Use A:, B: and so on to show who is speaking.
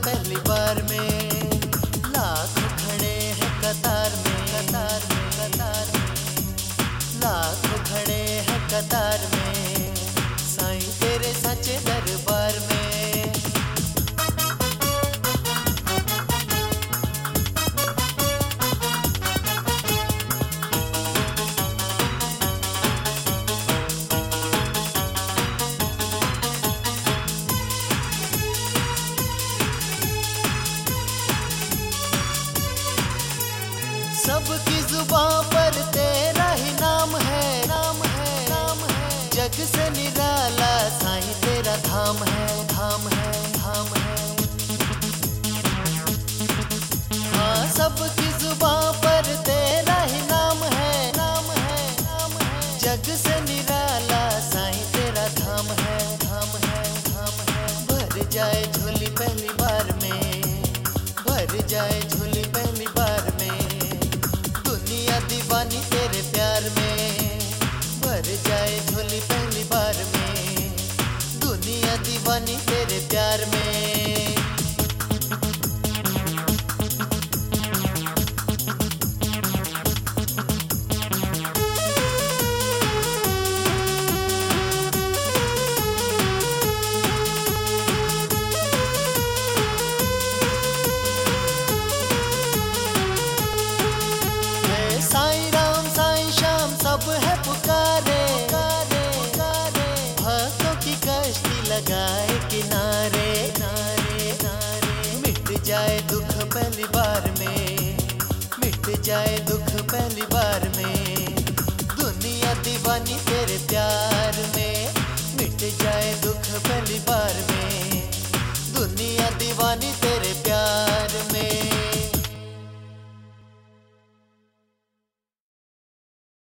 A: पहली बार में। लाखों खड़े हैं कतार में, कतार में, कतार में। लाखों खड़े हैं कतार में, साईं तेरे सच्चे दरबार में। सबकी जुबां पर तेरा ही नाम है, नाम है, नाम है। जग से निराला साईं तेरा धाम है, धाम है, धाम है। हाँ, सबकी जुबां पर तेरा ही नाम है, नाम है, नाम है। जग से निराला साईं तेरा धाम है, धाम है, धाम है। भर जाए झोली पहली बार में, भर जाए झोली पहली बार में। दुनिया दीवानी तेरे प्यार में, भर जाए झोली पहली बार में। दुनिया दीवानी तेरे प्यार में। साईं राम साईं श्याम सब है पुकारे, भक्तों की कश्ती लगाए किनारे, नारे, नारे। मिट जाए दुख पहली बार में, मिट जाए दुख पहली बार में। दुनिया दीवानी तेरे प्यार में, मिट जाए दुख पहली बार में। दुनिया दीवानी तेरे प्यार